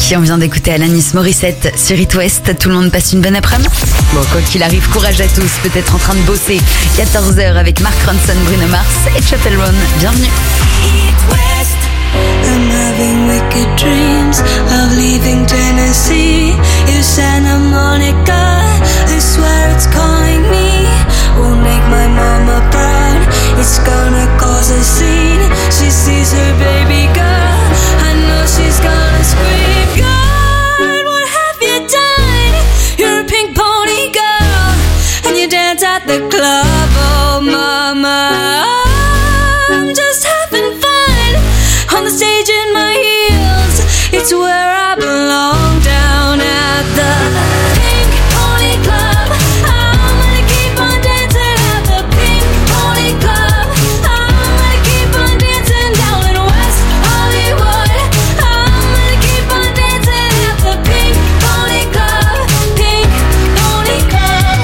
On vient d'écouter Alanis Morissette sur It West. Tout le monde passe une bonne après-midi. Bon, quoi qu'il arrive, courage à tous. Peut-être en train de bosser. 14h avec Mark Ronson, Bruno Mars et Chappell Roan. Bienvenue. It West. I'm having wicked dreams of leaving Tennessee. You Santa Monica, I swear it's calling me. Won't make my mama proud. It's gonna cause a scene. She sees her baby girl. I know she's gonna scream. God, what have you done? You're a pink pony girl, and you dance at the club. Oh, mama, I'm just having fun on the stage in my heels. It's where I belong, down at the Pink Pony Club. I'm gonna keep on dancing at the Pink Pony Club. I'm gonna keep on dancing down in West Hollywood. I'm gonna keep on dancing at the Pink Pony Club. Pink Pony Club.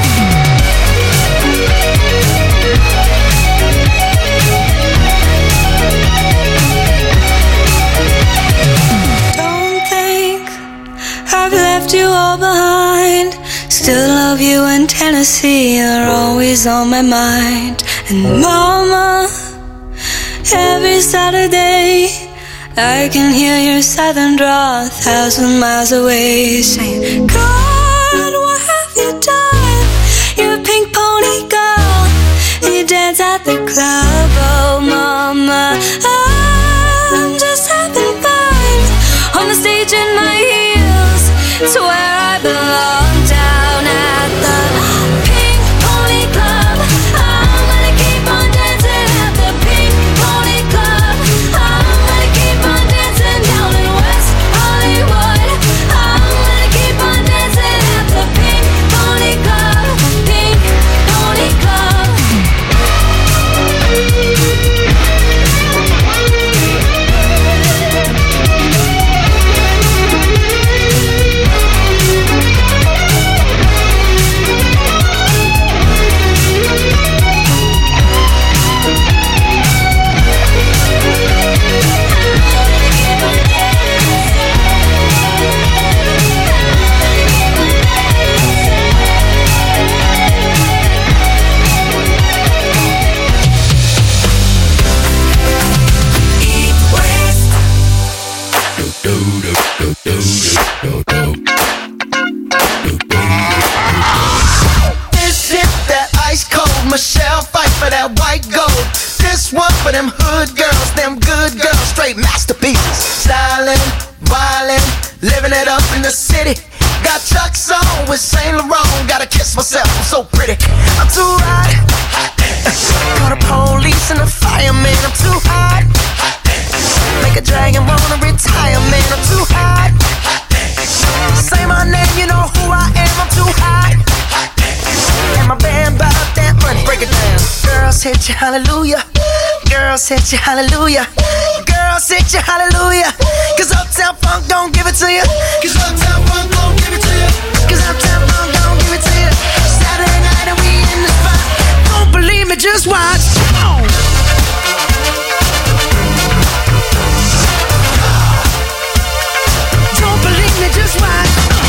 Don't think I've left you all behind. Still love you in Tennessee. You're always on my mind. And mama, every Saturday I can hear your southern drawl 1,000 miles away, saying, God, what have you done? You're a pink pony girl, and you dance at the club. Oh, mama, I'm just having fun on the stage in my heels. It's where I belong, down at the Pink Pony Club. I'm gonna keep on dancing at the Pink Pony Club. I'm gonna keep on dancing down in West Hollywood. I'm gonna keep on dancing at the Pink Pony Club. Pink Pony Club. This hit that ice cold Michelle fight for that white gold. This one for them hood girls, them good girls, straight masterpieces. Styling, wildin', living it up in the city. Got Chuck's on with Saint Laurent. Gotta kiss myself, I'm so pretty. I'm too hot. Call the police and the fireman. I'm too hot. Make a dragon wanna retire, man. I'm too hot. Say my name, you know who I am. I'm too hot. And my band bought that money. Break it down. Girls hit you, hallelujah. Girls hit you, hallelujah. Girls hit you, hallelujah. Cause Uptown Funk don't give it to you. Cause Uptown Funk don't give it to you. Cause Uptown Funk don't give it to you. Saturday night and we in the spot. Don't believe me, just watch. Don't believe me, just watch.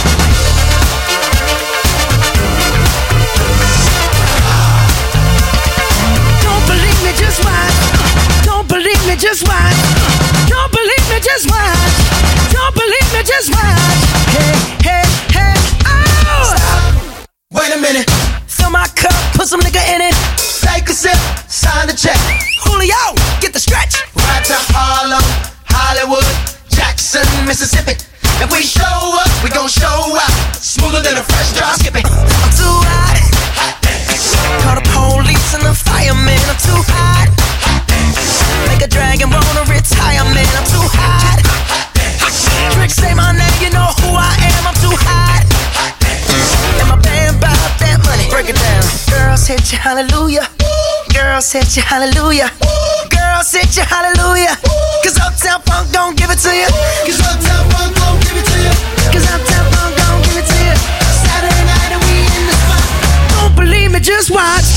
Don't believe me, just watch. Don't believe me, just watch. Don't believe me, just watch. Don't believe me, just watch. Hey, hey, hey, oh! Stop. Wait a minute. Fill my cup, put some nigga in it. Take a sip, sign the check. Julio, get the stretch. Right to Harlem, Hollywood, Jackson, Mississippi. If we show up, we gon' show out. Smoother than a fresh drop skipping. I'm too hot. Call the police and the fireman. I'm too hot. Make a dragon wanna retire, man. I'm too hot. Trick, say my name, you know who I am. I'm too hot. And my band bought that money. Break it down. Girls hit you, hallelujah. Girls hit you, hallelujah. Girls hit you, hallelujah. Cause Uptown Funk don't give it to you. Cause Uptown Funk don't give it to you. Cause Uptown Funk don't give it to you. Saturday night and we in the spot. Don't believe me, just watch.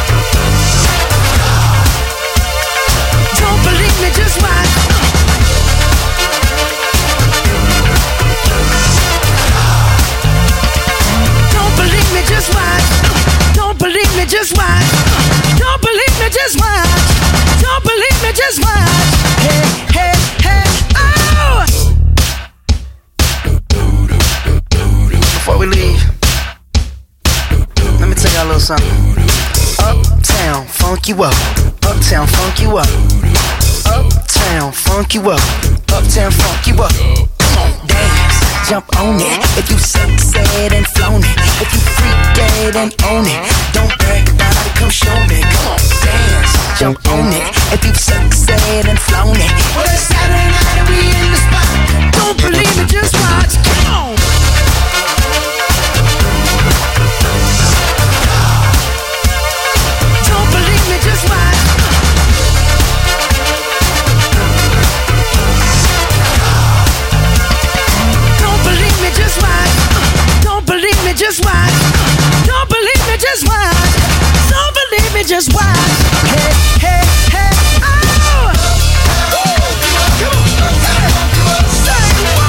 Don't believe me, just watch. little something. Uptown, funk you up. Uptown, funk you up. Uptown, funk you up. Uptown, funk you up. Come on, dance, jump on it. If you succeed and flown it, if you freak dead and own it, don't brag about it, come show me. Come on, dance, jump on it. If you succeed and flown it, well, it's Saturday night and we in the spot. Don't believe it, just watch. Come on. Don't believe me, just watch. Don't believe me, just watch. Don't believe me, just watch. Don't believe me, just watch. Don't believe me, just watch. Hey, hey, hey, oh! Come on, come on, say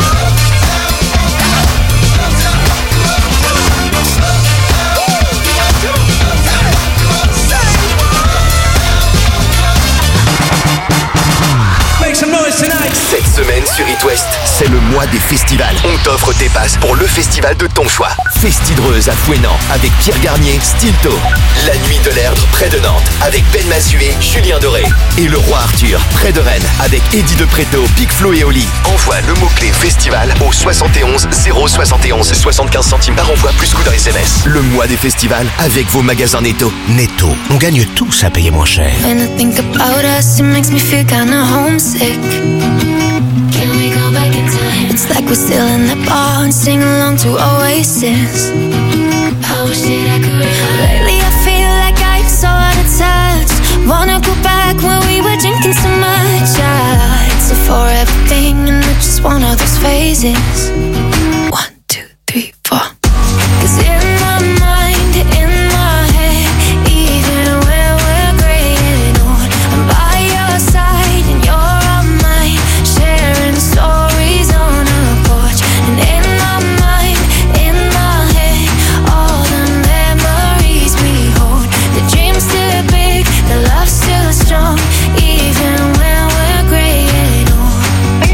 Make some noise tonight. Cette semaine sur It West, c'est le mois des festivals. On t'offre tes passes pour le festival de ton choix. Festidreuse à Fouesnant avec Pierre Garnier, Stilto. La Nuit de l'Erdre près de Nantes avec Ben Massuet, Julien Doré. Et le Roi Arthur près de Rennes avec Eddie de Préto, Big Flo et Oli. Envoie le mot-clé festival au 71 071 75 centimes par envoi plus coût d'un SMS. Le mois des festivals avec vos magasins Netto. Netto, on gagne tous à payer moins cher. When I think about us, it makes me feel kinda homesick. Can we go back in time? It's like we're still in the bar and sing along to Oasis. I wish that I could. Lately I feel like I'm so out of touch. Wanna go back when we were drinking so much. It's a forever thing and it's just one of those phases. 1, 2, 3, 4. 'Cause in my mind, in my head, even when we're gray and old, I'm by your side and you're on mine, sharing stories on a porch. And in my mind, in my head, all the memories we hold. The dream's still big, the love's still strong, even when we're gray and old.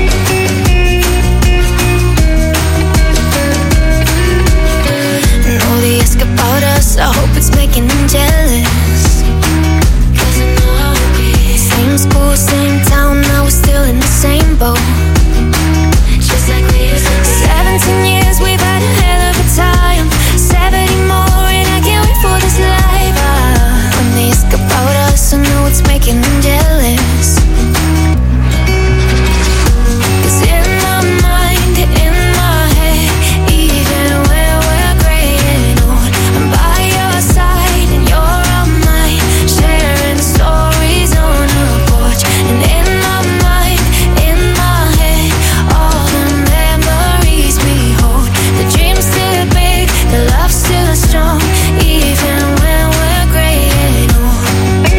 And all the ask about us, I hope it's making them jealous. 'Cause I know how it is. Same school, same town, now we're still in the same boat. Just like we used to be. 17 years, we've had a hell of a time. 70 more, and I can't wait for this life. When they ask about us, I know it's making them jealous. 'Cause in my mind, in my head, even when we're gray and old, I'm by your side and you're on mine, sharing stories on a porch. And in my mind, in my head, all the memories we hold. The dream's still big, the love's still strong, even when we're gray and old.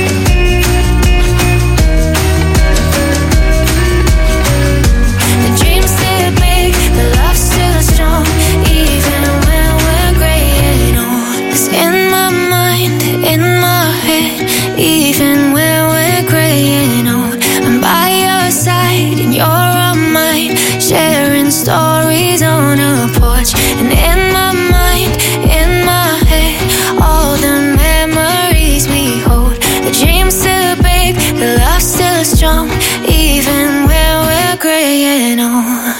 The dream's still big, the love's still strong, even when we're gray and old. 'Cause in my mind, in my head, even when we're gray and old, I'm by your side and you're on mine, sharing stories on a porch. And in my mind, in my head, all the memories we hold. The dream's still big, the love's still strong, even when we're gray and old.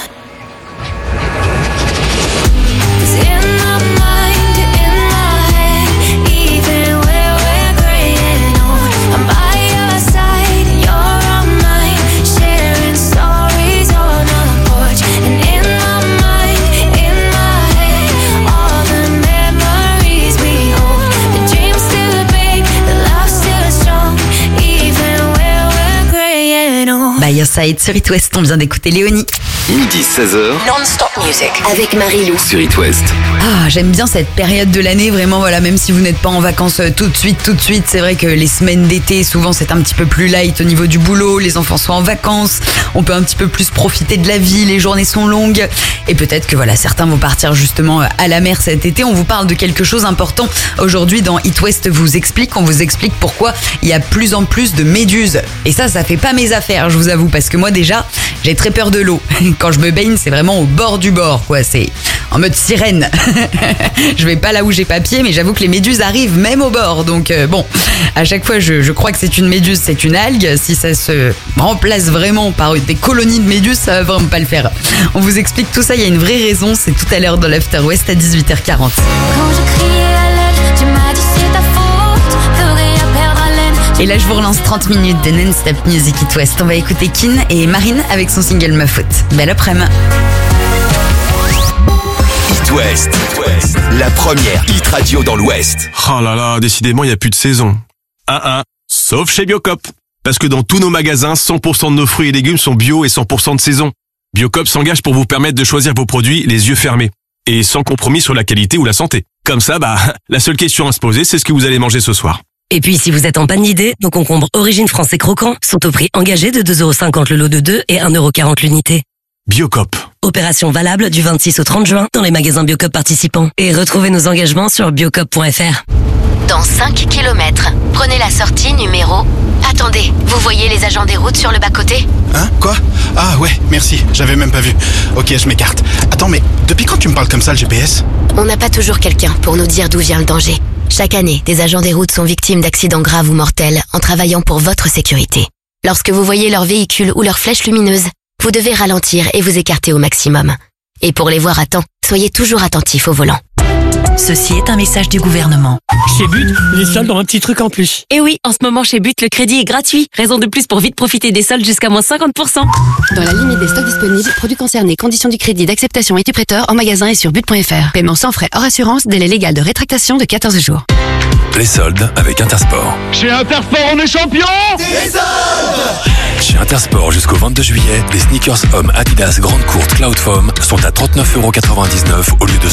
'Cause in my mind, in my head, even when we're gray and old, I'm by your side and you're on mine, sharing stories on a porch. And in my mind, in my head, all the memories we hold. The dream's still big, the love's still strong, even when we're gray and old. By Your Side sur It West, on vient d'écouter Léonie. Midi 16h Non-stop music avec Marie-Lou. sur It West. Ah, j'aime bien cette période de l'année, vraiment, voilà, même si vous n'êtes pas en vacances tout de suite, c'est vrai que les semaines d'été, souvent c'est un petit peu plus light au niveau du boulot, les enfants sont en vacances, on peut un petit peu plus profiter de la vie, les journées sont longues, et peut-être que voilà, certains vont partir justement à la mer cet été. On vous parle de quelque chose d'important aujourd'hui dans It West vous explique, on vous explique pourquoi il y a plus en plus de méduses. Et ça fait pas mes affaires, je vous avoue, parce parce que moi déjà, j'ai très peur de l'eau. Quand je me baigne, c'est vraiment au bord du bord, quoi. C'est en mode sirène. Je vais pas là où j'ai pas pied, mais j'avoue que les méduses arrivent même au bord. Donc bon, à chaque fois, je crois que c'est une méduse, c'est une algue. Si ça se remplace vraiment par des colonies de méduses, ça va vraiment pas le faire. On vous explique tout ça, il y a une vraie raison. C'est tout à l'heure dans l'After West à 18h40. Quand je criais à l'aide, tu m'as dit c'est ta faute, de rien perdre haleine. Et là, je vous relance 30 minutes de non-stop Music It West. On va écouter Kin et Marine avec son single Ma Faute. Belle après-midi. It West, la première hit radio dans l'Ouest. Oh là là, décidément, il n'y a plus de saison. Sauf chez Biocop. Parce que dans tous nos magasins, 100% de nos fruits et légumes sont bio et 100% de saison. Biocop s'engage pour vous permettre de choisir vos produits les yeux fermés. Et sans compromis sur la qualité ou la santé. Comme ça, la seule question à se poser, c'est ce que vous allez manger ce soir. Et puis, si vous êtes en panne d'idées, nos concombres Origine français croquants sont au prix engagé de 2,50€ le lot de 2 et 1,40€ l'unité. Biocop. Opération valable du 26 au 30 juin dans les magasins Biocop participants. Et retrouvez nos engagements sur biocop.fr. Dans 5 km, prenez la sortie numéro... Attendez, vous voyez les agents des routes sur le bas-côté ? Hein ? Quoi ? Ah ouais, merci, j'avais même pas vu. Ok, je m'écarte. Attends, mais depuis quand tu me parles comme ça, le GPS ? On n'a pas toujours quelqu'un pour nous dire d'où vient le danger. Chaque année, des agents des routes sont victimes d'accidents graves ou mortels en travaillant pour votre sécurité. Lorsque vous voyez leur véhicule ou leur flèche lumineuse, vous devez ralentir et vous écarter au maximum. Et pour les voir à temps, soyez toujours attentifs au volant. Ceci est un message du gouvernement. Chez But, les soldes ont un petit truc en plus. Et oui, en ce moment chez But, le crédit est gratuit. Raison de plus pour vite profiter des soldes jusqu'à moins 50%. Dans la limite des stocks disponibles, produits concernés, conditions du crédit, d'acceptation et du prêteur en magasin et sur but.fr. Paiement sans frais hors assurance, délai légal de rétractation de 14 jours. Les soldes avec Intersport. Chez Intersport, on est champion des soldes. Chez Intersport, jusqu'au 22 juillet, les sneakers hommes Adidas Grande Courte Cloud Foam sont à 39,99€ au lieu de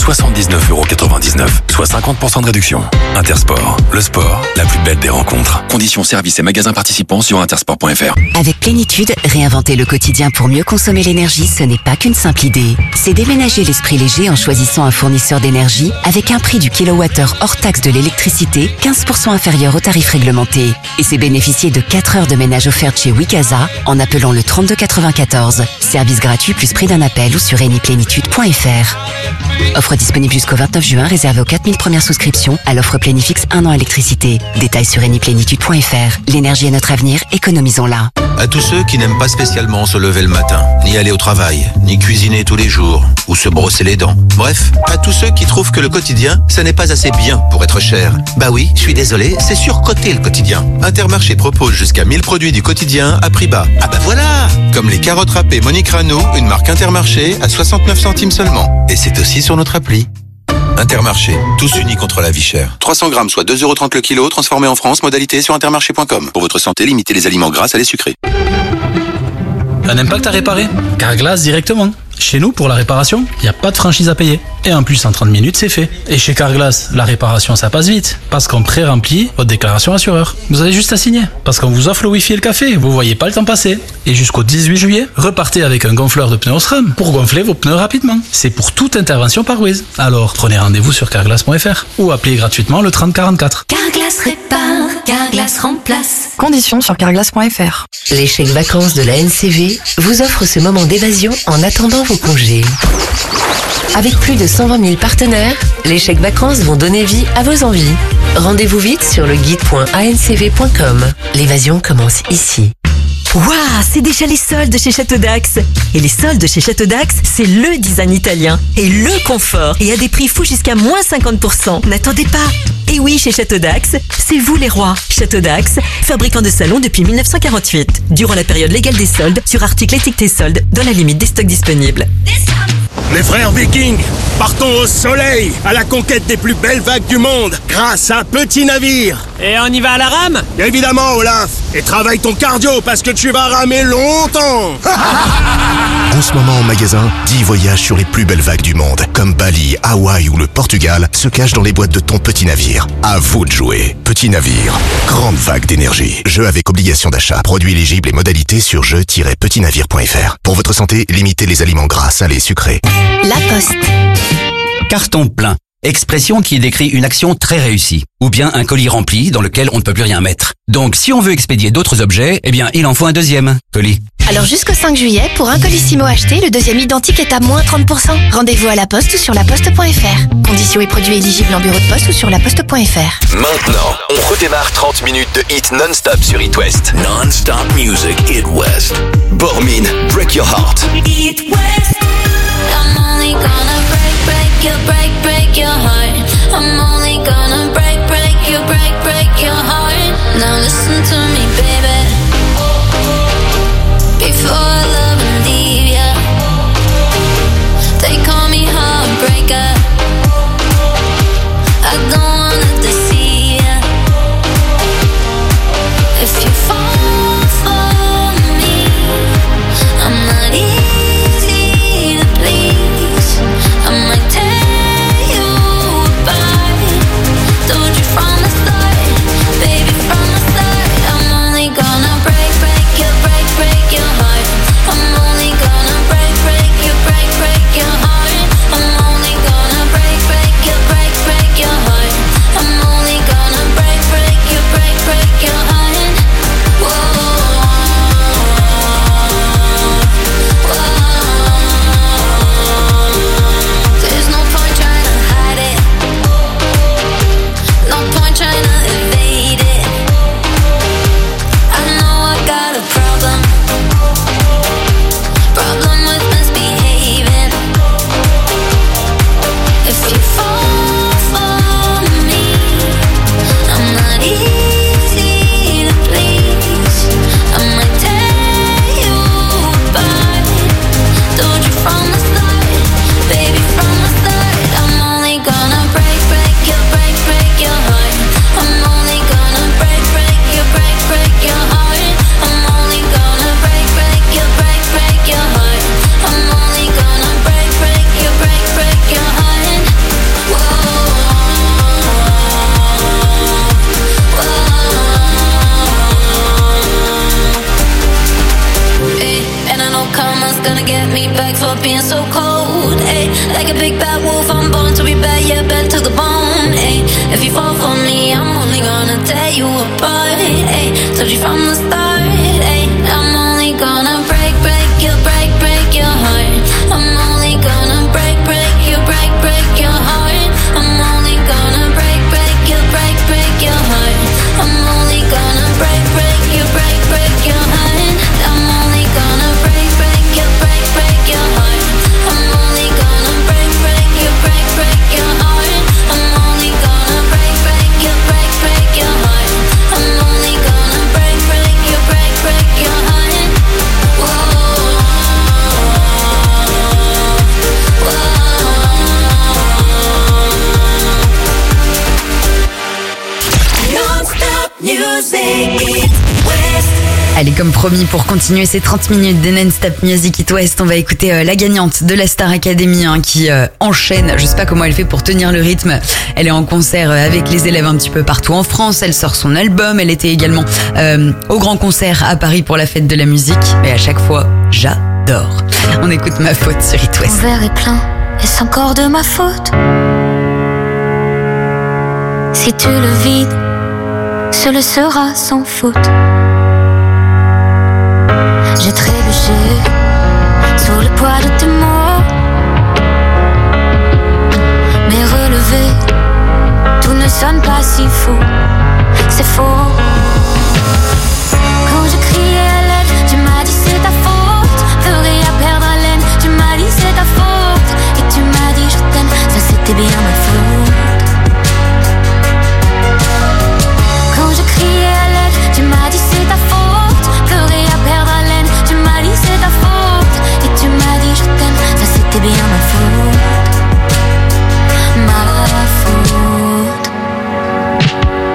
79,99€, soit 50% de réduction. Intersport, le sport, la plus belle des rencontres. Conditions, services et magasins participants sur intersport.fr. Avec Plénitude, réinventer le quotidien pour mieux consommer l'énergie, ce n'est pas qu'une simple idée. C'est déménager l'esprit léger en choisissant un fournisseur d'énergie avec un prix du kilowattheure hors taxe de l'électricité 15% inférieur au tarif réglementé. Et c'est bénéficier de 4 heures de ménage offertes chez Wikaza en appelant le 3294. Service gratuit plus prix d'un appel ou sur eniplénitude.fr. Offre disponible jusqu'au 29 juin, réservée aux 4000 premières souscriptions à l'offre Plénifix 1 an électricité. Détails sur eniplénitude.fr. L'énergie est notre avenir, économisons-la. À tous ceux qui n'aiment pas spécialement se lever le matin, ni aller au travail, ni cuisiner tous les jours, ou se brosser les dents. Bref, à tous ceux qui trouvent que le quotidien, ça n'est pas assez bien pour être cher. Bah oui, je suis désolé, c'est surcoté le quotidien. Intermarché propose jusqu'à 1000 produits du quotidien à prix bas. Ah bah voilà! Comme les carottes râpées Monique Rano, une marque Intermarché à 69 centimes seulement. Et c'est aussi sur notre appli. Intermarché, tous unis contre la vie chère. 300 grammes, soit 2,30€ le kilo, transformé en France, modalité sur intermarché.com. Pour votre santé, limitez les aliments gras à les sucrés. Un impact à réparer? Carglass directement. Chez nous, pour la réparation, il n'y a pas de franchise à payer. Et en plus, en 30 minutes, c'est fait. Et chez Carglass, la réparation, ça passe vite. Parce qu'on pré-remplit votre déclaration assureur. Vous avez juste à signer. Parce qu'on vous offre le Wi-Fi et le café. Vous voyez pas le temps passer. Et jusqu'au 18 juillet, repartez avec un gonfleur de pneus SRAM pour gonfler vos pneus rapidement. C'est pour toute intervention par Wiz. Alors, prenez rendez-vous sur carglass.fr ou appelez gratuitement le 3044. Carglass répare, Carglass remplace. Conditions sur carglass.fr. Les chèques vacances de la NCV vous offrent ce moment d'évasion en attendant vos congés. Avec plus de 120 000 partenaires, les chèques vacances vont donner vie à vos envies. Rendez-vous vite sur le guide.ancv.com. L'évasion commence ici. Waouh, c'est déjà les soldes chez Château d'Axe. Et les soldes chez Château d'Axe, c'est le design italien et le confort. Et à des prix fous jusqu'à moins 50%. N'attendez pas. Et oui, chez Château d'Axe, c'est vous les rois. Château d'Axe, fabricant de salons depuis 1948. Durant la période légale des soldes, sur articles étiquetés soldes, dans la limite des stocks disponibles. Les frères Vikings, partons au soleil, à la conquête des plus belles vagues du monde, grâce à un petit navire. Et on y va à la rame? Évidemment, Olaf. Et travaille ton cardio, parce que tu vas ramer longtemps. En ce moment en magasin, 10 voyages sur les plus belles vagues du monde, comme Bali, Hawaï ou le Portugal, se cachent dans les boîtes de ton petit navire. À vous de jouer. Petit navire, grande vague d'énergie. Jeu avec obligation d'achat. Produits éligibles et modalités sur jeu-petitnavire.fr. Pour votre santé, limitez les aliments gras, salés, sucrés. La Poste. Carton plein. Expression qui décrit une action très réussie. Ou bien un colis rempli dans lequel on ne peut plus rien mettre. Donc si on veut expédier d'autres objets, eh bien il en faut un deuxième colis. Alors jusqu'au 5 juillet, pour un Colissimo acheté, le deuxième identique est à moins 30%. Rendez-vous à la Poste ou sur laposte.fr. Conditions et produits éligibles en bureau de poste ou sur laposte.fr. Maintenant, on redémarre 30 minutes de hit non-stop sur It West. Non-stop music, It West. Bormin, Break Your Heart. It West. I'm only gonna break your heart. I'm only gonna break your heart. Now listen to me, baby. Before I love and leave ya, they call me heartbreaker. I don't wanna deceive ya. If you fall for me, I'm not easy to please. I might tear you apart. Told you from the start, baby, from the start. I'm only gonna break your heart. I'm only gonna break your heart. I'm only gonna break your heart. I'm only gonna break your heart. Whoa. There's no point trying to hide it. No point trying to evade it. I know I got a problem with misbehaving. If you fall for me, I'm not easy to please. I might tear you apart. Told you from the start, baby, from the start. I'm only gonna break your heart. I'm only gonna break your heart. I'm only gonna break your heart. I'm only gonna break your heart. Whoa. Hey, and I know karma's gonna get me back for being so cold. Hey, like a big bad wolf, I'm born to be bad, yeah, bad to the bone. Hey, if you fall for me, I'm only gonna tear you apart. Hey, told you from the start. Hey, I'm only gonna break your heart. I'm only gonna break your heart. I'm only gonna break your heart. I'm only gonna break your heart. I'm only gonna break your heart. I'm only gonna break your heart. I'm only gonna break your heart. I'm only gonna break your heart. Whoa. Non-stop music, It West. Allez, comme promis, pour continuer ces 30 minutes de non-stop music It West, on va écouter la gagnante de la Star Academy qui enchaîne. Je sais pas comment elle fait pour tenir le rythme. Elle est en concert avec les élèves un petit peu partout en France. Elle sort son album. Elle était également au grand concert à Paris pour la fête de la musique. Et à chaque fois, j'adore. On écoute Ma Faute sur It West. Mon verre est plein et c'est encore de ma faute. Si tu le vides, ce le sera sans faute. J'ai trébuché sous le poids de tes mots, mais relevé, tout ne sonne pas si faux. C'est faux. Quand je criais à l'aide, tu m'as dit c'est ta faute. Ferais à perdre haleine, tu m'as dit c'est ta faute. Et tu m'as dit je t'aime, ça c'était bien ma faute. Quand je criais à l'aide, tu m'as dit c'est ta faute. Ferais à perdre haleine, tu m'as dit c'est ta faute. Et tu m'as dit je t'aime, ça c'était bien ma faute. Ma faute.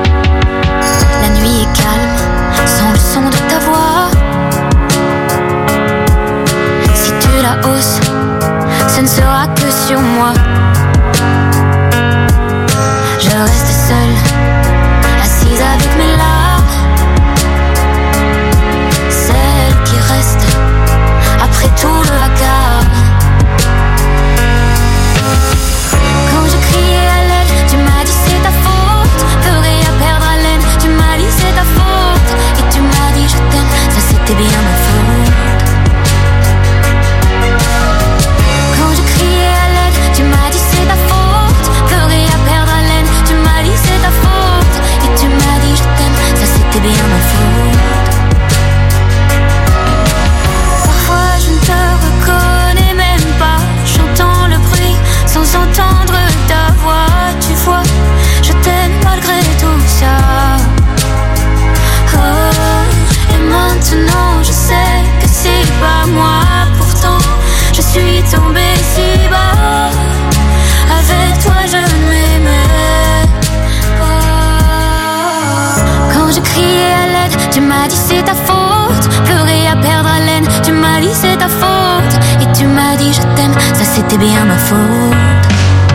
ta faute. Et tu m'as dit je t'aime, ça c'était bien ma faute.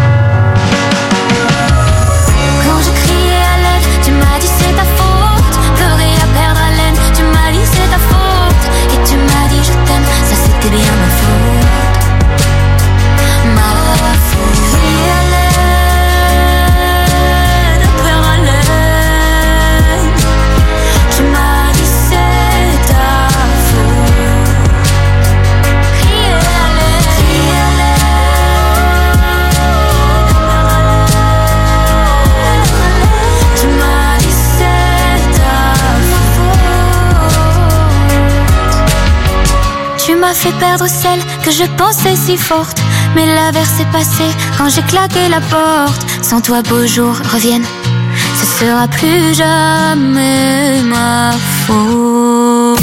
Quand je criais à l'aide, tu m'as dit c'est ta faute. Pleurer à perdre haleine, tu m'as dit c'est ta faute. Et tu m'as dit je t'aime, ça c'était bien ma faute. Ma faute. Crier à l'aide, perdre haleine, tu m'as dit c'est ta faute. Crier à l'aide, crier à l'aide, tu m'as dit c'est ta faute. Tu m'as fait perdre celle que je pensais si forte. Mais l'averse est passée quand j'ai claqué la porte. Sans toi beaux jours reviennent, ce sera plus jamais ma faute.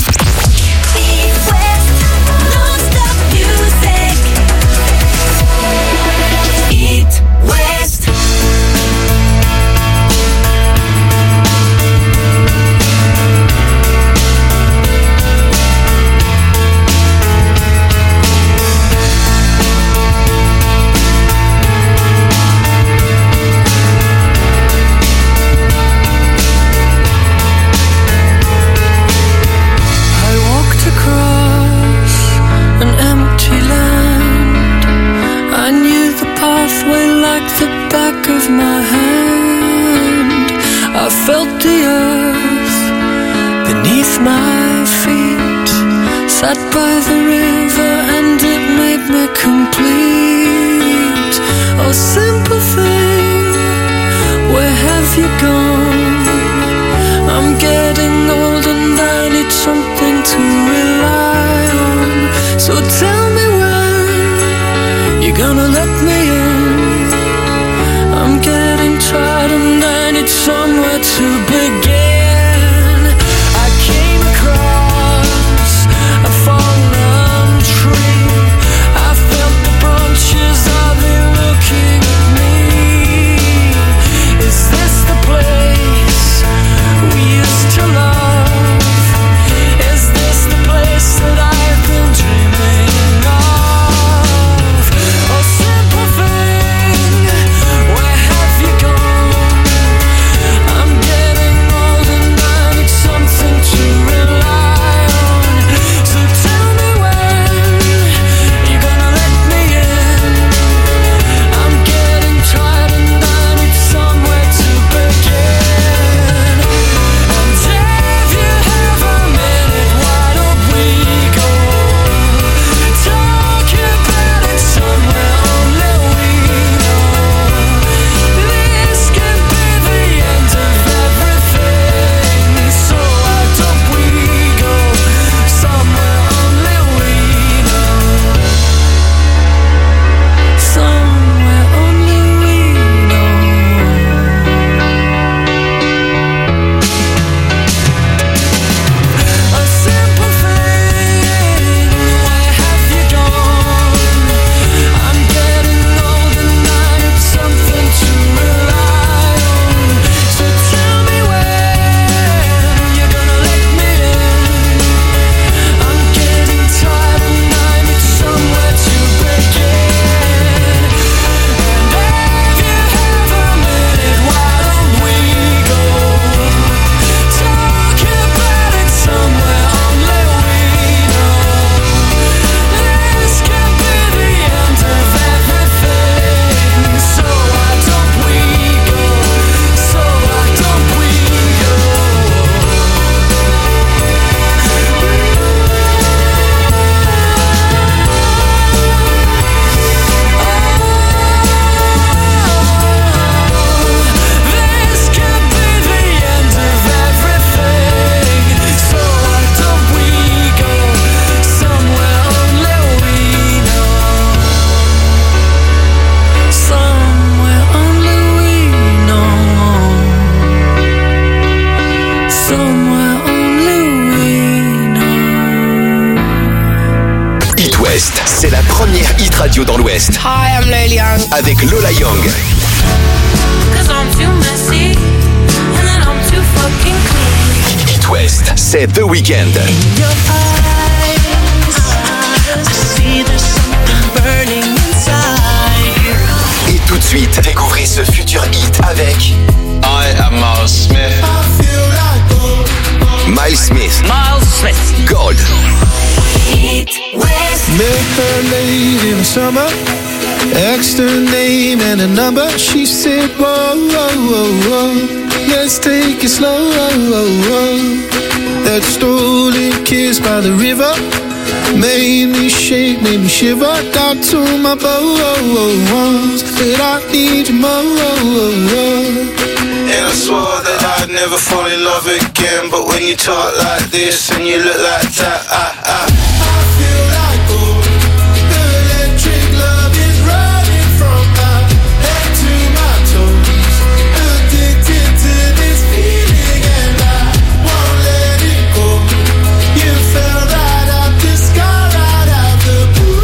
My hand, I felt the earth beneath my feet. Sat by the river and it made me complete. Oh, simple thing, where have you gone? I'm getting old and I need something to rely on. So tell me when you're gonna let me in. I'm getting tired and I need somewhere to begin. I came across a fallen tree. I felt the branches of it looking at me. Is this the place we used to love? Is this the place that I've been dreaming of? Oh, simple thing, where have you gone? I'm getting old and I need something to rely on. So tell me when you're gonna let me in. I'm getting tired and I need somewhere to begin. And if you have a minute, why don't we go talk about it somewhere only we know? This could be the end of everything. So why don't we go somewhere only we know? Somewhere only we know. A simple thing, where have you gone? I'm getting old and I need something to rely on. So tell me when you're gonna let me in. I'm getting tired and I need somewhere to begin. And if you have a minute, why don't we go talk about it somewhere only we know? This could be the end of everything. So why don't we go? So why don't we go? This could be the end of everything. So why don't we go somewhere only we know? Somewhere only we know. Somewhere only we know. It West, c'est la première hit radio dans l'Ouest. Hi, I'm Lil Young. Avec Lola Young. Cause I'm too messy, and then I'm too fucking clean. It West, c'est The Weeknd. Your eyes suite, découvrez ce futur hit avec I am Miles Smith. Miles Smith. Gold. Met her late in the summer, asked her name and a number. She said, whoa, whoa, whoa, whoa, let's take it slow. That stolen kiss by the river made me shake, made me shiver. Got to my bones, said I need you more. And I swore that I'd never fall in love again. But when you talk like this and you look like that, I feel like gold. The electric love is running from my head to my toes. Addicted to this feeling and I won't let it go. You fell right out the sky, right out the blue.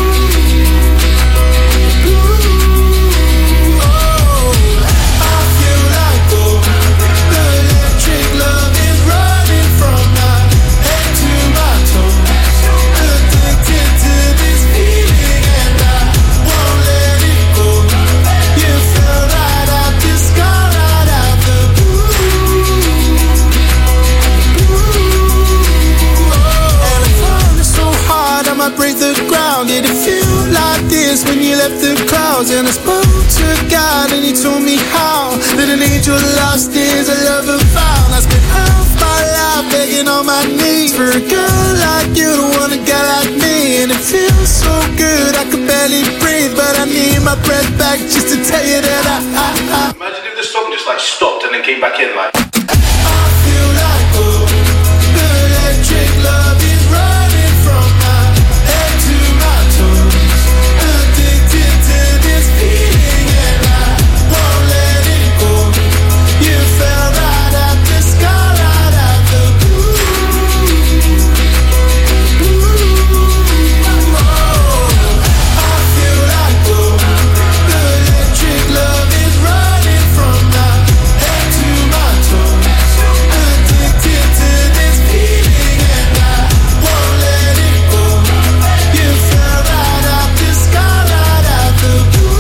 Oh, I feel like gold. The electric love is running from my head to my toes. Addicted to this feeling and I won't let it go. You fell right out the sky, right out the blue. And I'm falling so hard I might break the ground. Did it feel like this when you left the clouds? And I spoke to God and he told me how that an angel lost is a lover found. I spent half my life begging on my knees for a girl like you to want a guy like me. And it feels so good I could barely breathe, but I need my breath back just to tell you that I Imagine if the song just like stopped and then came back in like. feel like gold. The electric love is running from my head to my toes. Addicted to this feeling and I won't let it go. You fell right out the sky, right out the blue. I feel like gold. The electric love is running from my head to my toes. Addicted to this feeling and I won't let it go. You fell right out the sky, right out the blue.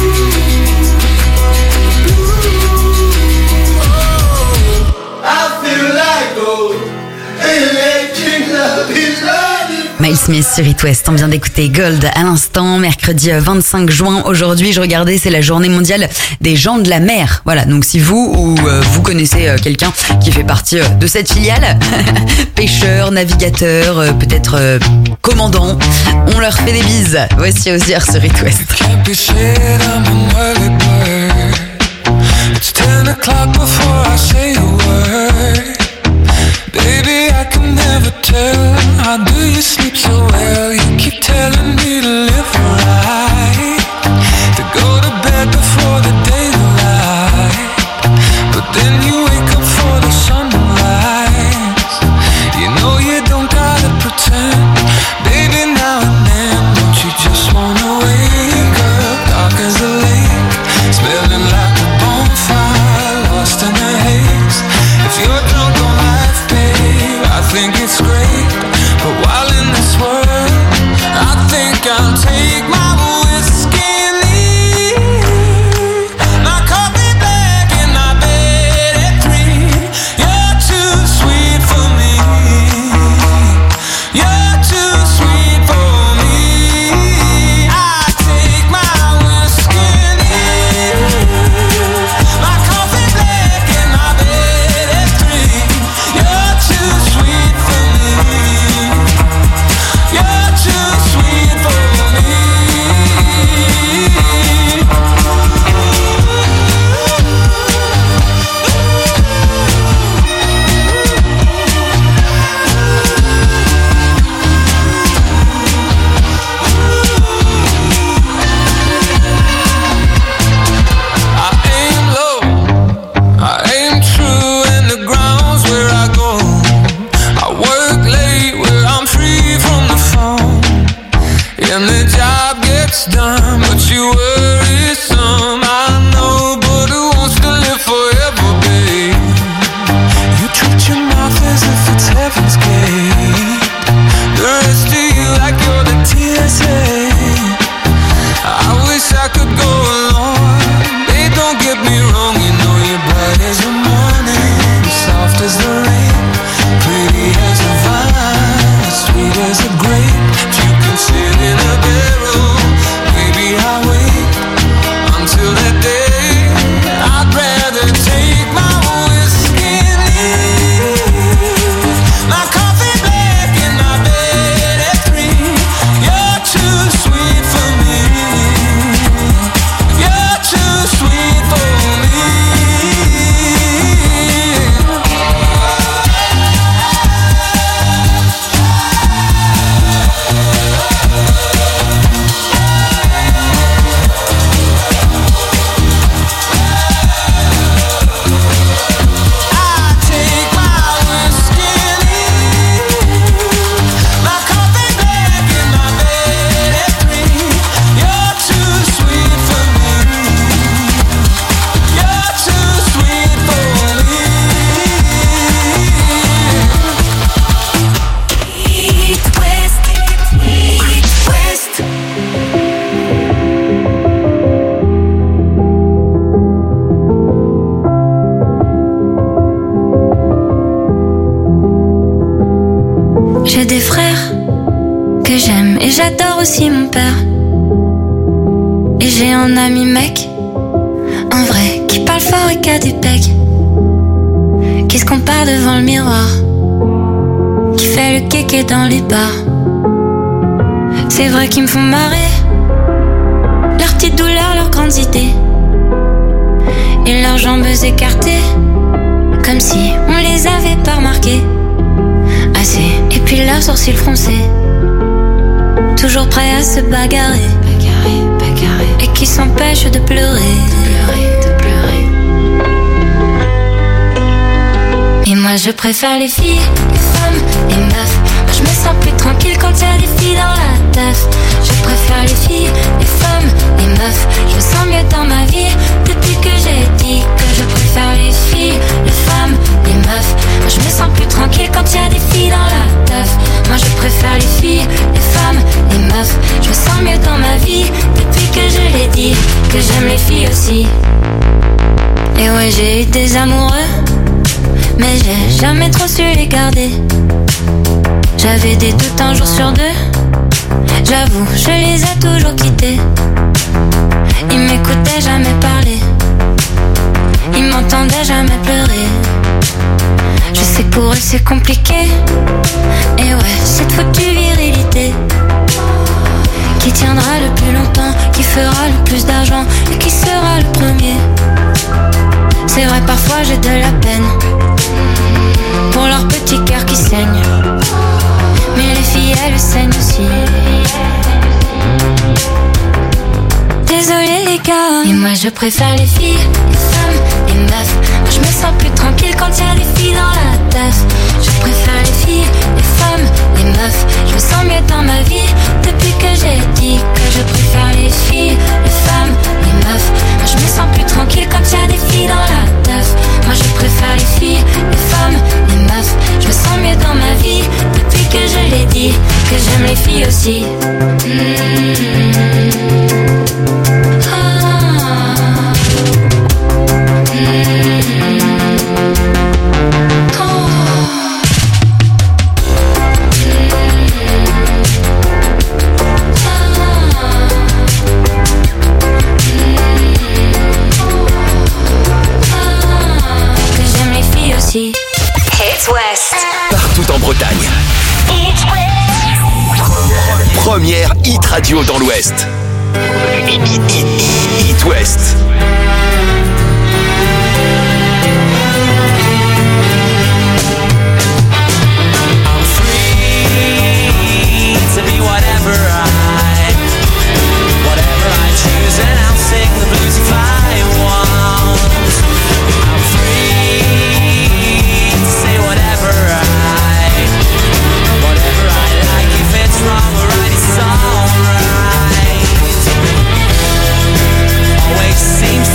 I feel like gold. Electric love is running. Miles Smith sur It West, on vient d'écouter Gold à l'instant, mercredi 25 juin. Aujourd'hui, je regardais, c'est la journée mondiale des gens de la mer. Voilà, donc si vous ou vous connaissez quelqu'un qui fait partie de cette filiale, pêcheur, navigateur, peut-être commandant, on leur fait des bises. Voici Osier sur It West. Can't be said I'm an early bird. It's 10 o'clock before I say a word. Baby, I can never tell. How do you sleep so well? You keep telling me to live right, to go to bed before the daylight. But then you wake up for the sunrise. You know you don't gotta pretend. Baby, now and then, don't you just wanna wake up dark as a lake, smell me wrong, you know you're bright as the morning, soft as the rain, pretty as a vine, sweet as a grape. If you can sit in a barrel, maybe I'll wait until that day. I'd rather take my whiskey and leave my coffee black in my bed at 3. You're too sweet for me. You're too sweet for me. J'ai des frères que j'aime et j'adore aussi mon père. Et j'ai un ami mec, un vrai, qui parle fort et qui a du pec, qui se compare devant le miroir, qui fait le kéké dans les bars. C'est vrai qu'ils me font marrer, leurs petites douleurs, leurs grandes idées, et leurs jambes écartées, comme si on les avait pas remarquées. Assez, et puis leurs sourcils froncés, toujours prêts à se bagarrer, et qui s'empêchent de pleurer, Et moi je préfère les filles, les femmes, les meufs. Moi je me sens plus tranquille quand y a des filles dans la teuf. Je préfère les filles, les femmes, les meufs. Je me sens mieux dans ma vie depuis que j'ai dit que je préfère les filles, les femmes, les meufs. Moi je me sens plus tranquille quand y a des filles dans la teuf. Moi je préfère les filles, les femmes, les meufs. Je me sens mieux dans ma vie depuis que je l'ai dit que j'aime les filles aussi. Et ouais, j'ai eu des amoureux, mais j'ai jamais trop su les garder. J'avais des doutes un jour sur deux, j'avoue, je les ai toujours quittés. Ils m'écoutaient jamais parler, ils m'entendaient jamais pleurer. Je sais que pour eux c'est compliqué, et ouais, cette foutue virilité qui tiendra le plus longtemps, qui fera le plus d'argent et qui sera le premier. C'est vrai, parfois j'ai de la peine pour leur petit cœur qui saigne, mais les filles elles saignent aussi. Désolé les gars, et moi je préfère les filles, les femmes, les meufs. Moi je me sens plus tranquille quand y a des filles dans la teuf. Je préfère les filles, les femmes, les meufs. Je me sens mieux dans ma vie depuis que j'ai dit que je préfère les filles, les femmes, les meufs. Moi je me sens plus tranquille quand y a des filles dans la teuf. Moi je préfère les filles, les femmes, les meufs. Je me sens mieux dans ma vie depuis que je l'ai dit que j'aime les filles aussi. Hits West. Partout en Bretagne. Première hit radio dans l'Ouest. Hit West. I'm free to be whatever I choose, and I'll sing the blues if I want. I'm free to say whatever I like. If it's wrong or right, it's alright. Always seems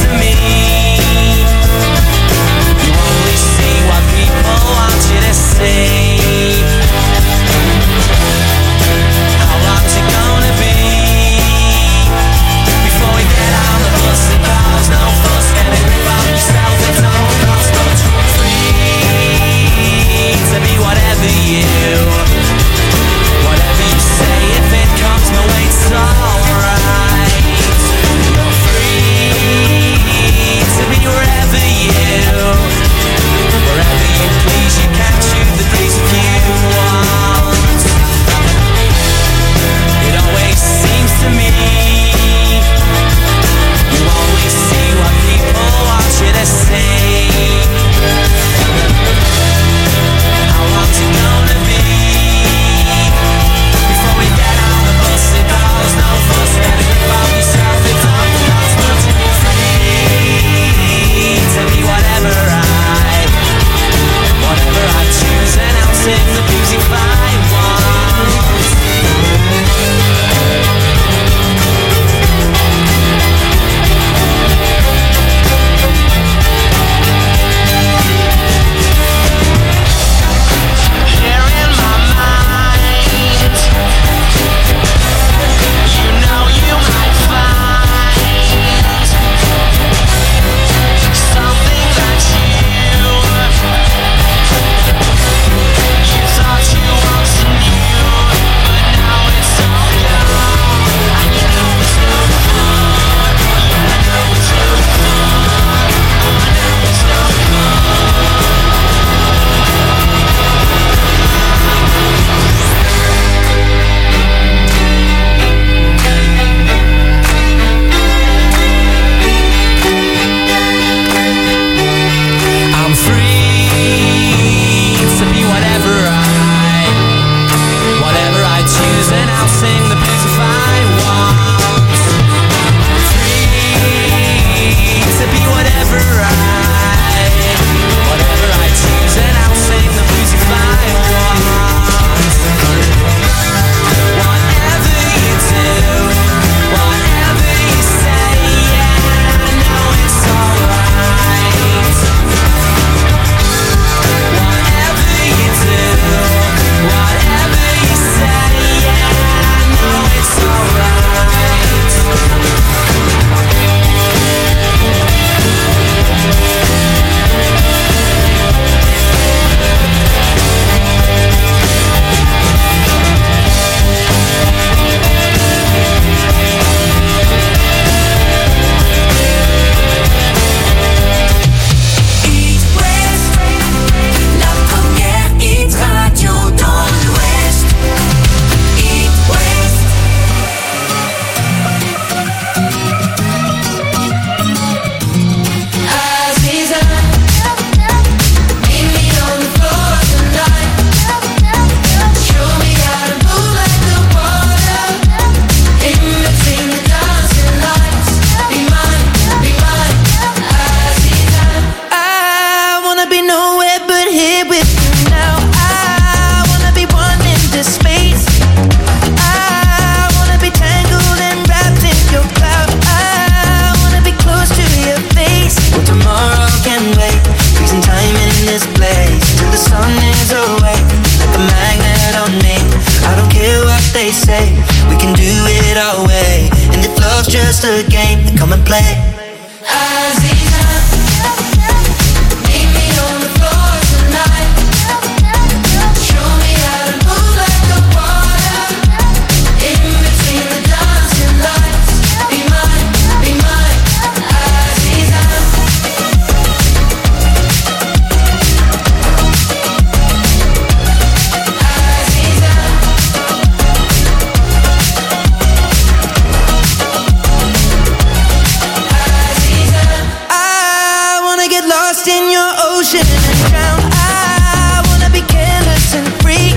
ocean and drown. I wanna be careless and free.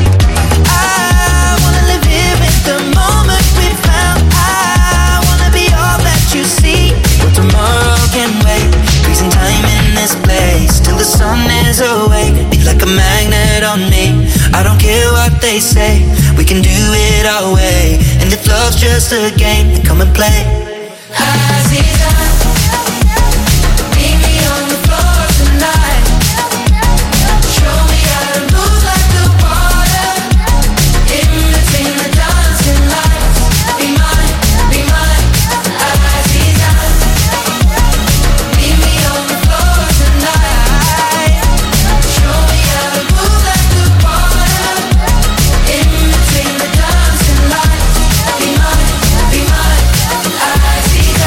I wanna live here in the moment we found. I wanna be all that you see. But tomorrow can wait. Freezing time in this place till the sun is awake. Be like a magnet on me. I don't care what they say. We can do it our way. And if love's just a game, then come and play. Meet me on the floor tonight. Show me how to move like the water. In between the dancing lights. Be mine, Aziza. Meet me on the floor tonight. Show me how to move like the water. In between the dancing lights. Be mine, Aziza.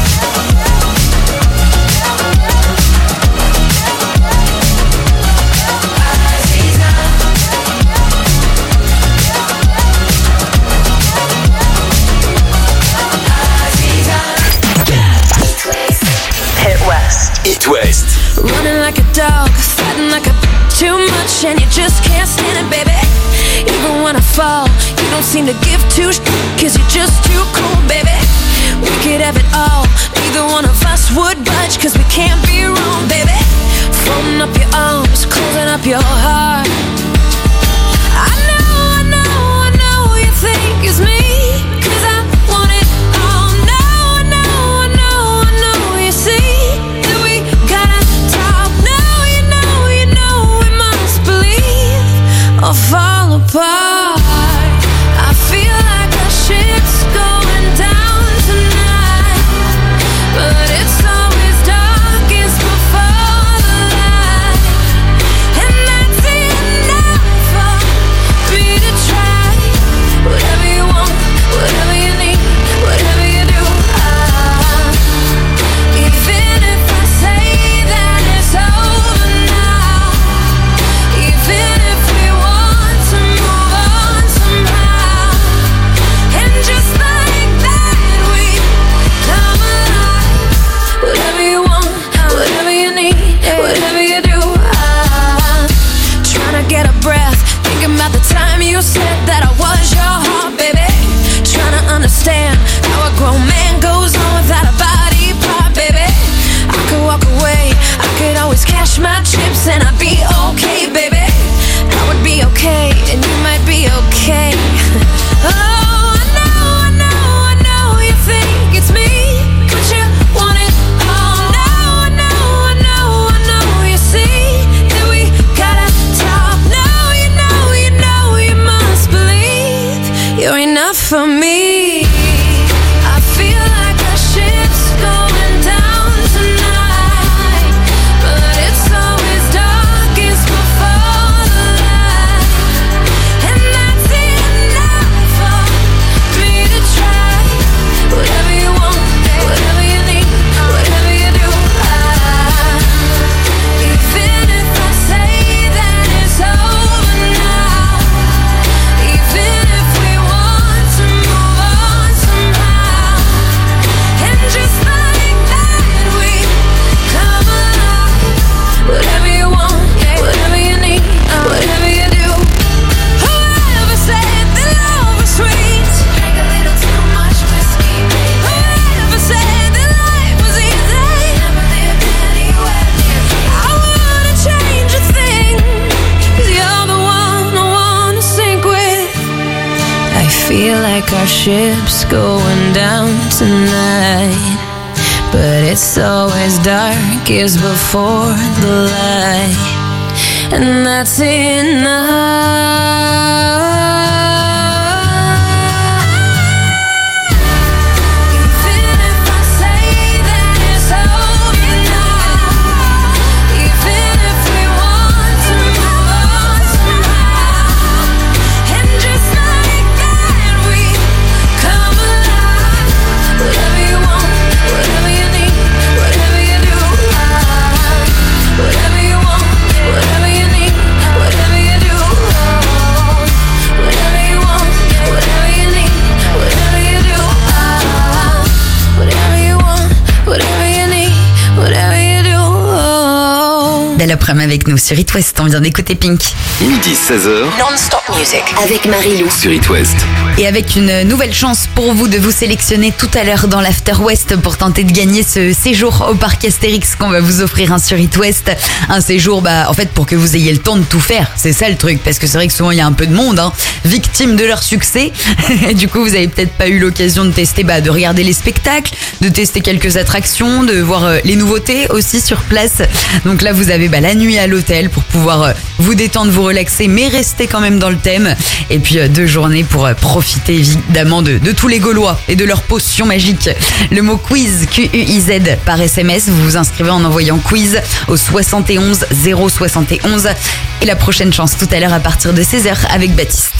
Hit West. It West. Running like a dog, fighting like a too much, and you just can't stand it, baby. Even when I fall, you don't seem to give two cause you're just too cool, baby. We could have it all, neither one of us would budge, cause we can't be wrong, baby. Folding up your arms, closing up your heart. I know you think it's me, cause I want it all. I know you see that we gotta talk. You know we must believe or fall apart. I feel like the ship's going down tonight, but it's always darkest before the light, and that's enough for me to try. Whatever you want, whatever you need, whatever you do. Even if I say that it's over now, even if we want to move on somehow, and just like that we come alive. Whatever you want, whatever you need, whatever you do. Trying to get a breath, thinking about the time you said that I was your heart, baby. Trying to understand how a grown man goes on without a body part, baby. I could walk away, I could always cash my chips, and I'd be okay, baby. I would be okay, and you might be okay. Oh, I know you think it's me, but you want it all. I know you see that we gotta talk. You know you must believe you're enough for me. I feel like the ship's going down tonight, but it's always darkest before the light, and that's enough for me to try. Whatever you want, whatever you need, whatever you do. Even if I say that it's over now, even if we want to move on somehow, and just like that we come alive. Whatever you want, whatever you need, whatever you do. Whoever said that love was sweet, drank a little too much whiskey. Whoever said that life was easy, never lived anywhere near me. I wouldn't change a thing, cause you're the one I wanna sink with. I feel like our ship's going down tonight, but it's always darkest before the light, and that's enough. Even if I say that it's over now, even if we want to move on somehow, and just like that we come alive. Whatever you want, whatever you need, whatever you do. Whatever you want, whatever you need, whatever you do. Belle après-midi avec nous sur It West. On vient d'écouter Pink. Midi 16h. Non-stop music avec Marie-Lou sur It West. Et avec une nouvelle chance pour vous de vous sélectionner tout à l'heure dans l'After West pour tenter de gagner ce séjour au parc Astérix qu'on va vous offrir sur It West. Un séjour, en fait, pour que vous ayez le temps de tout faire. C'est ça le truc, parce que c'est vrai que souvent il y a un peu de monde, victime de leur succès. Et du coup, vous avez peut-être pas eu l'occasion de tester, de regarder les spectacles, de tester quelques attractions, de voir les nouveautés aussi sur place. Donc là, vous avez la nuit à l'hôtel pour pouvoir vous détendre, vous relaxer, mais rester quand même dans le thème. Et puis 2 journées pour profiter évidemment de tous les Gaulois et de leurs potions magiques. Le mot quiz, Q-U-I-Z, par SMS. Vous vous inscrivez en envoyant quiz au 71 071. Et la prochaine chance tout à l'heure à partir de 16h avec Baptiste.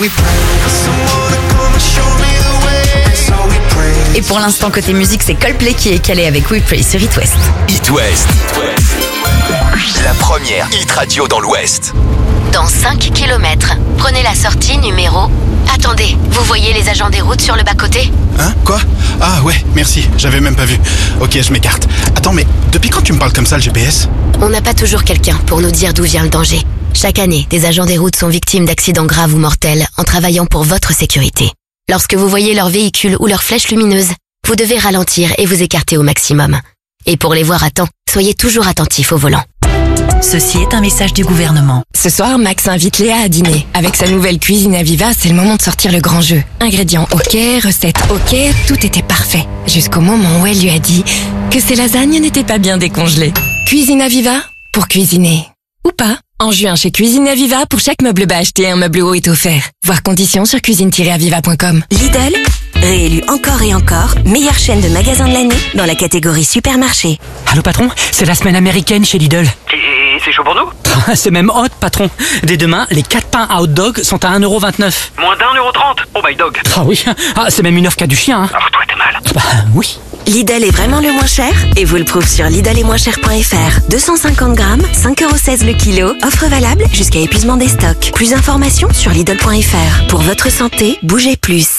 Et pour l'instant, côté musique, c'est Coldplay qui est calé avec We Pray sur It West. It West. La première hit radio dans l'Ouest. Dans 5 km, prenez la sortie numéro... Attendez, vous voyez les agents des routes sur le bas-côté ? Hein ? Quoi ? Ah ouais, merci, j'avais même pas vu. Ok, je m'écarte. Attends, mais depuis quand tu me parles comme ça, le GPS ? On n'a pas toujours quelqu'un pour nous dire d'où vient le danger. Chaque année, des agents des routes sont victimes d'accidents graves ou mortels en travaillant pour votre sécurité. Lorsque vous voyez leur véhicule ou leur flèche lumineuse, vous devez ralentir et vous écarter au maximum. Et pour les voir à temps, soyez toujours attentifs au volant. Ceci est un message du gouvernement. Ce soir, Max invite Léa à dîner. Avec sa nouvelle cuisine Aviva, c'est le moment de sortir le grand jeu. Ingrédients ok, recettes ok, tout était parfait. Jusqu'au moment où elle lui a dit que ses lasagnes n'étaient pas bien décongelées. Cuisine Aviva, pour cuisiner. Ou pas. En juin, chez Cuisine Aviva, pour chaque meuble bas acheté, un meuble haut est offert. Voir conditions sur cuisine-aviva.com. Lidl, réélu encore et encore, meilleure chaîne de magasins de l'année dans la catégorie supermarché. Allô patron, c'est la semaine américaine chez Lidl. Et c'est chaud pour nous ? C'est même hot patron. Dès demain, les 4 pains à hot dog sont à 1,29€. Moins d'1,30€. Oh my dog. Ah oui, c'est même une offre qu'a du chien. Alors toi t'es mal. Oui. Lidl est vraiment le moins cher et vous le prouve sur lidlesetmoincher.fr. 250 grammes, 5,16€ le kilo. Offre valable jusqu'à épuisement des stocks. Plus d'informations sur lidl.fr. Pour votre santé, bougez plus.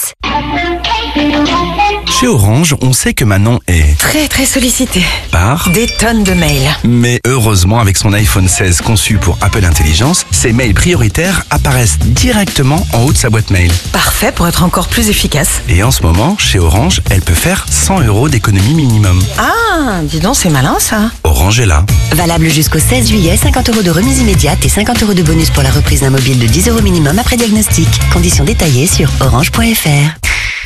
Chez Orange, on sait que Manon est Très sollicité. par Des tonnes de mails. Mais heureusement, avec son iPhone 16 conçu pour Apple Intelligence, ses mails prioritaires apparaissent directement en haut de sa boîte mail. Parfait pour être encore plus efficace. Et en ce moment, chez Orange, elle peut faire 100€ d'économie minimum. Ah, dis donc, c'est malin ça. Orange est là. Valable jusqu'au 16 juillet, 50€ de remise immédiate et 50€ de bonus pour la reprise d'un mobile de 10€ minimum après diagnostic. Conditions détaillées sur orange.fr.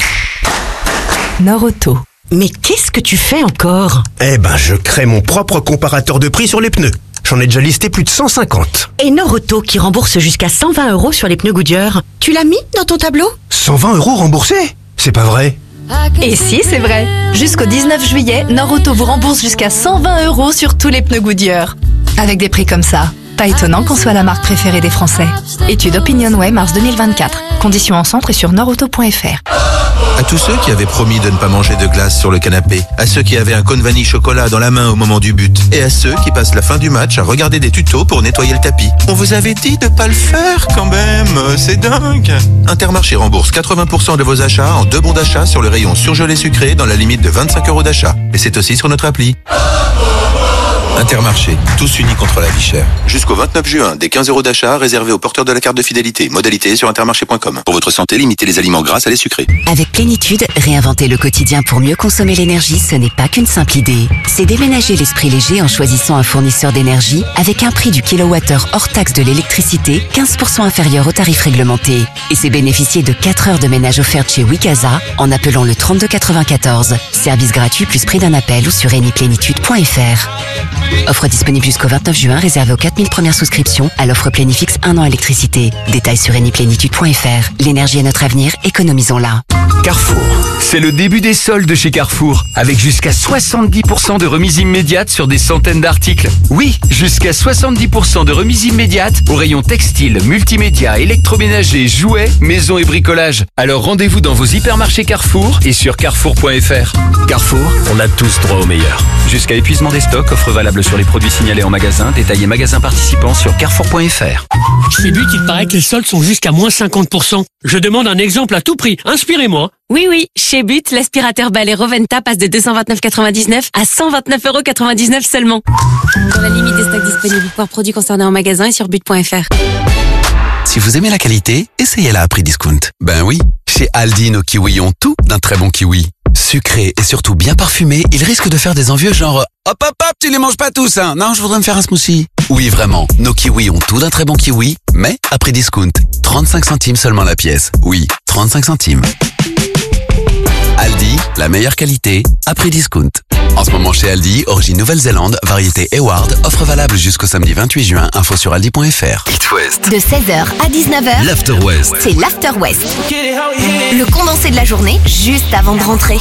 Norauto. Mais qu'est-ce que tu fais encore ? Je crée mon propre comparateur de prix sur les pneus. J'en ai déjà listé plus de 150. Et Norauto qui rembourse jusqu'à 120€ sur les pneus Goodyear. Tu l'as mis dans ton tableau ? 120€ remboursés ? C'est pas vrai. Et si, c'est vrai. Jusqu'au 19 juillet, Norauto vous rembourse jusqu'à 120€ sur tous les pneus Goodyear. Avec des prix comme ça, pas étonnant qu'on soit la marque préférée des Français. Étude Opinionway mars 2024. Conditions en centre et sur norauto.fr. À tous ceux qui avaient promis de ne pas manger de glace sur le canapé, à ceux qui avaient un cône vanille chocolat dans la main au moment du but, et à ceux qui passent la fin du match à regarder des tutos pour nettoyer le tapis. On vous avait dit de pas le faire quand même, c'est dingue. Intermarché rembourse 80% de vos achats en 2 bons d'achat sur le rayon surgelé sucré dans la limite de 25€ d'achat. Et c'est aussi sur notre appli. Intermarché, tous unis contre la vie chère. Jusqu'au 29 juin, des 15€ d'achat réservés aux porteurs de la carte de fidélité. Modalité sur intermarché.com. Pour votre santé, limitez les aliments gras à les sucrés. Avec Plénitude, réinventer le quotidien pour mieux consommer l'énergie, ce n'est pas qu'une simple idée. C'est déménager l'esprit léger en choisissant un fournisseur d'énergie avec un prix du kilowattheure hors taxe de l'électricité 15% inférieur au tarif réglementé. Et c'est bénéficier de 4 heures de ménage offertes chez Wikaza en appelant le 3294. Service gratuit plus prix d'un appel ou sur eniplénitude.fr. Offre disponible jusqu'au 29 juin, réservée aux 4000 premières souscriptions à l'offre Plénifix 1 an électricité. Détails sur eniplénitude.fr. L'énergie est notre avenir, économisons-la. Carrefour, c'est le début des soldes chez Carrefour, avec jusqu'à 70% de remise immédiate sur des centaines d'articles. Oui, jusqu'à 70% de remise immédiate au rayon textile, multimédia, électroménager, jouets, maison et bricolage. Alors rendez-vous dans vos hypermarchés Carrefour et sur carrefour.fr. Carrefour, on a tous droit au meilleur. Jusqu'à épuisement des stocks, offre valable sur les produits signalés en magasin, détaillés magasin participant sur carrefour.fr. Chez But, il paraît que les soldes sont jusqu'à moins 50%. Je demande un exemple à tout prix. Inspirez-moi. Oui, chez Chez But, l'aspirateur balai Roventa passe de 229,99 à 129,99 € seulement. Dans la limite des stocks disponibles, voire produits concernés en magasin et sur but.fr. Si vous aimez la qualité, essayez-la à prix discount. Ben oui, chez Aldi, nos kiwis ont tout d'un très bon kiwi. Sucré et surtout bien parfumé, ils risquent de faire des envieux genre « Hop hop hop, tu les manges pas tous, hein? Non, je voudrais me faire un smoothie. » Oui, vraiment, nos kiwis ont tout d'un très bon kiwi, mais à prix discount. 35 centimes seulement la pièce. Oui, 35 centimes. Aldi, la meilleure qualité, à prix discount. En ce moment chez Aldi, origine Nouvelle-Zélande, variété Eward, offre valable jusqu'au samedi 28 juin, info sur aldi.fr. It West. De 16h à 19h, L'After West. c'est l'After West. Le condensé de la journée, juste avant de rentrer.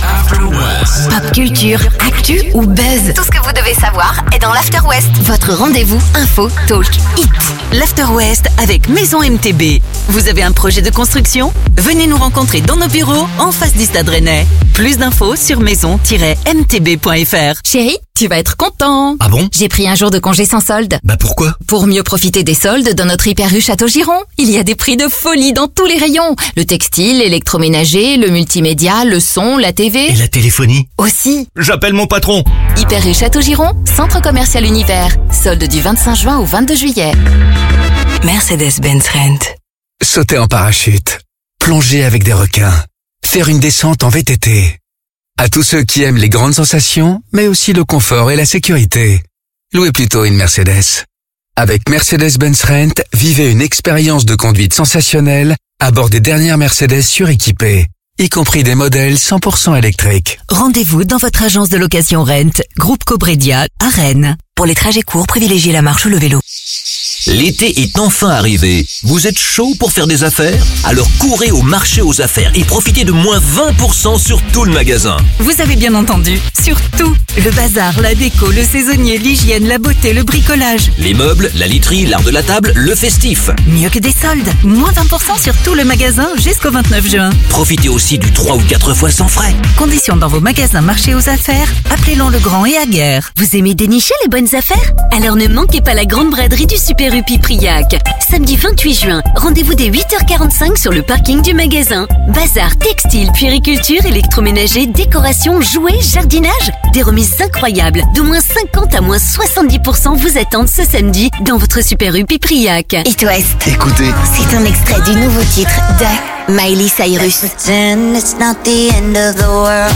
Pop culture, actu ou buzz. Tout ce que vous devez savoir est dans l'After West. Votre rendez-vous info, talk, hit. L'After West avec Maison MTB. Vous avez un projet de construction? Venez nous rencontrer dans nos bureaux en face du Stade Rennais. Plus d'infos sur maison-mtb.fr. Chérie, tu vas être content. Ah bon? J'ai pris un jour de congé sans solde. Bah pourquoi? Pour mieux profiter des soldes dans notre hyper rue Château-Giron. Il y a des prix de folie dans tous les rayons. Le textile, l'électroménager, le multimédia, le son, la TV. Et la téléphonie? Aussi. J'appelle mon patron. Hyper rue Château-Giron, centre commercial Univers. Solde du 25 juin au 22 juillet. Mercedes-Benz Rent. Sauter en parachute, plonger avec des requins, faire une descente en VTT. À tous ceux qui aiment les grandes sensations, mais aussi le confort et la sécurité, louez plutôt une Mercedes. Avec Mercedes-Benz Rent, vivez une expérience de conduite sensationnelle à bord des dernières Mercedes suréquipées, y compris des modèles 100% électriques. Rendez-vous dans votre agence de location Rent, groupe Cobredia, à Rennes. Pour les trajets courts, privilégiez la marche ou le vélo. L'été est enfin arrivé. Vous êtes chaud pour faire des affaires? Alors courez au marché aux affaires et profitez de moins 20% sur tout le magasin. Vous avez bien entendu, sur tout. Le bazar, la déco, le saisonnier, l'hygiène, la beauté, le bricolage. Les meubles, la literie, l'art de la table, le festif. Mieux que des soldes. Moins 20% sur tout le magasin jusqu'au 29 juin. Profitez aussi du 3 ou 4 fois sans frais. Conditions dans vos magasins marché aux affaires. Appelez-Lon le Grand et Aguerre. Vous aimez dénicher les bonnes affaires? Alors ne manquez pas la grande braderie du Super U Pipriac. Samedi 28 juin, rendez-vous dès 8h45 sur le parking du magasin. Bazar, textile, puériculture, électroménager, décoration, jouets, jardinage. Des remises incroyables, de moins 50 à moins 70% vous attendent ce samedi dans votre Super U Pipriac. It West. Écoutez. C'est un extrait du nouveau titre de Miley Cyrus. It's not the end of the world.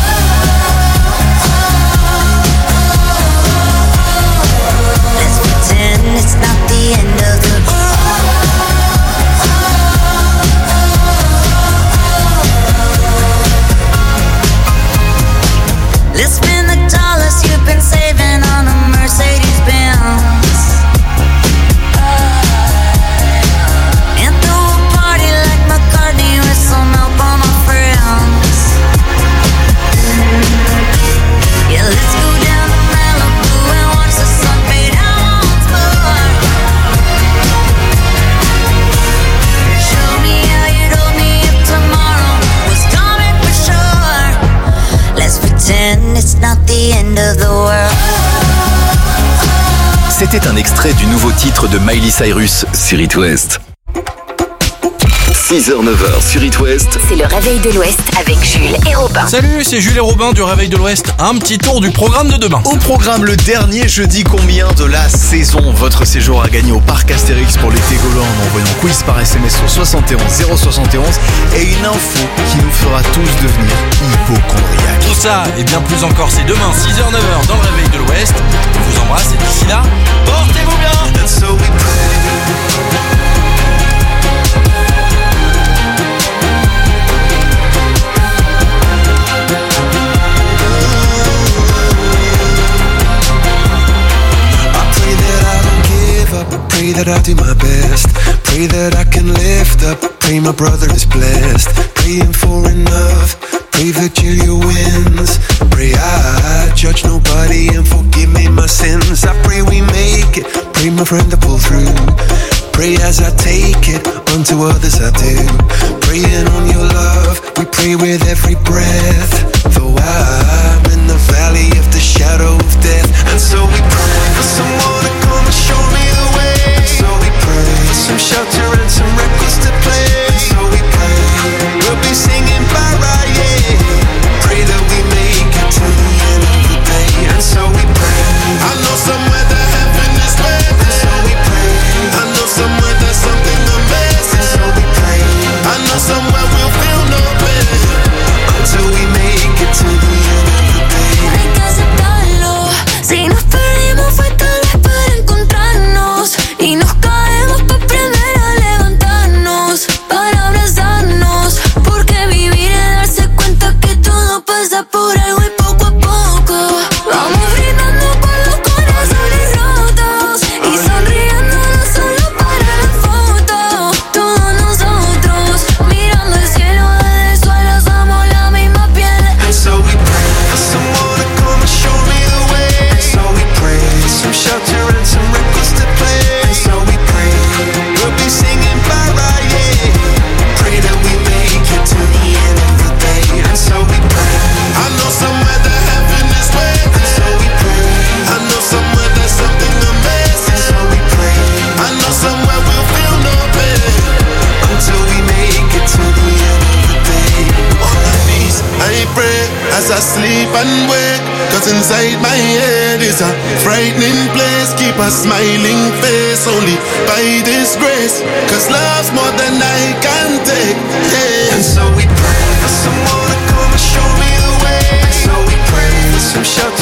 It's not the end of the Let's spend the dollars you've been saving on a Mercedes-Benz and throw a party like McCartney with some help on my friends. Yeah, let's go down to Malibu and watch the sun fade out once more. Show me how you told me if tomorrow was coming for sure. Let's pretend it's not the end of the world. C'était un extrait du nouveau titre de Miley Cyrus sur It West. 6h-9h sur It West. C'est le réveil de l'Ouest avec Jules et Robin. Salut, c'est Jules et Robin du Réveil de l'Ouest. Un petit tour du programme de demain. Au programme, le dernier jeudi combien de la saison. Votre séjour à gagner au parc Astérix pour l'été Gaulois en envoyant quiz par SMS au 71 071 et une info qui nous fera tous devenir hypochondriaques. Tout ça et bien plus encore, c'est demain 6h-9h dans le Réveil de l'Ouest. On vous embrasse et d'ici là, portez-vous bien. And so we pray. Pray that I do my best. Pray that I can lift up. Pray my brother is blessed. Praying for enough. Pray Virgilia wins. Pray I judge nobody and forgive me my sins. I pray we make it. Pray my friend to pull through. Pray as I take it, unto others I do. Praying on your love, we pray with every breath. Though I'm in the valley of the shadow of death. And so we pray for someone to come and show me the way. And so we pray for some shelter and some records to play. And so we pray we'll be singing bye-bye, yeah. keep a smiling face only by this grace. Cause love's more than I can take. Yeah. And so we pray for someone to come and show me the way. And so we pray for some shelter